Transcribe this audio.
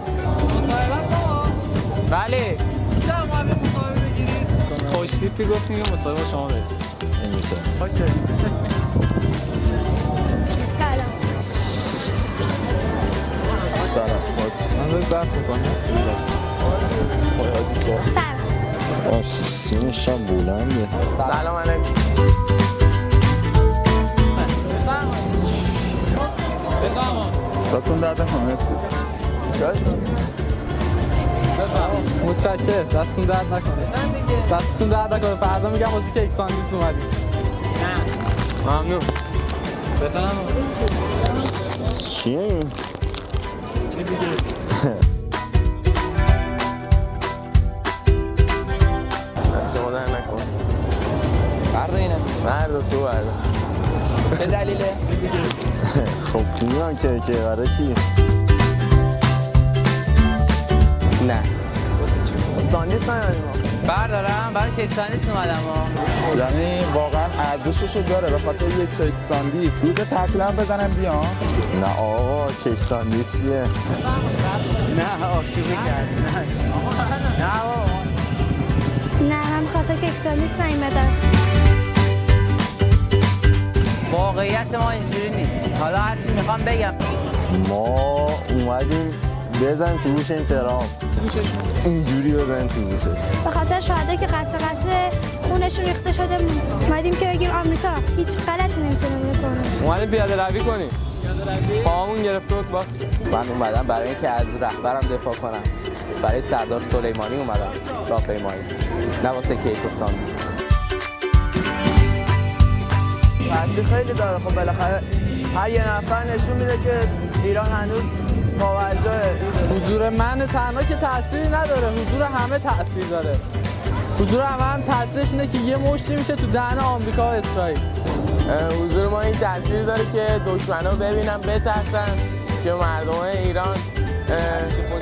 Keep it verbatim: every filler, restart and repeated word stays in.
بله خوش تیپی گفتیم که مصاحبه با شما بریم. خوشه. سلام. سلام. من رو ضبط میکنم. سلام. سینش هم بلنده. سلام علیکم. بفرما. دستون درد نکنه مرسی. متشکرم. دستون درد نکنه. دستون درد نکنه. فردا میگم بازی که اکساندیس اومدیم. نه. ممنون. بفرما. چیه این؟ چه دیگه؟ از شما در نکن. فردا اینه. مرد تو برده. چه دلیله؟ خب تو میان که که برای چی؟ نه. اکساندیس نیومدیم ما. بردارم برای که اکساندیس اومدم ما. یعنی واقعا ارزششو داره به خاطر یک کیک ساندویچ روز تعطیل هم بزنم بیام؟ نه آقا کیک ساندویچ چیه؟ نه آشوبی کردی. نه آقا. نه من خاطر که اکساندیس نیومدم. واقعیت ما اینجوری نیست. حالا هرچی میخوام بگم. ما اومدیم بزن تو گوش این ترام اینجوری بزن تو گوشه به خاطر شهدا که قطر قطر خونشون ریخته شده اومدیم که بگیم آمریکا هیچ غلطی نمیتونه بکنه. اومدیم پیاده روی کنیم. پاهمون گرفته بود باز. من اومدم برای اینکه از رهبرم دفاع کنم. برای سردار سلیمانی اومدم راهپیمایی. نه واسه کیک و ساندویچ. تاثیر خیلی داره. خب بالاخره هر یه نفر نشون میده که ایران هنوز موجهه. حضور من تنها که تأثیری نداره، حضور همه تأثیر داره. حضور همه هم تأثیرش اینه که یه مشتی میشه تو دهن آمریکا و اسرائیل. حضور ما این تأثیر داره که دشمنا ببینن بترسن که مردم ایران